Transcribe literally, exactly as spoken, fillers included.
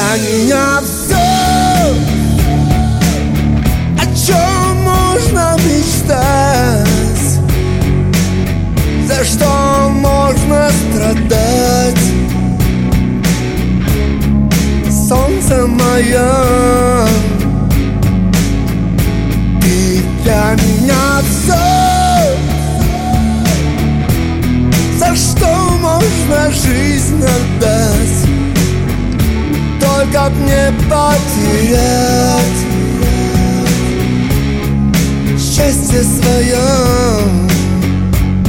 для меня все, о чем можно мечтать, за что можно страдать. Солнце мое, ты для меня все, за что можно жизнь отдать, только б не потерять счастье свое.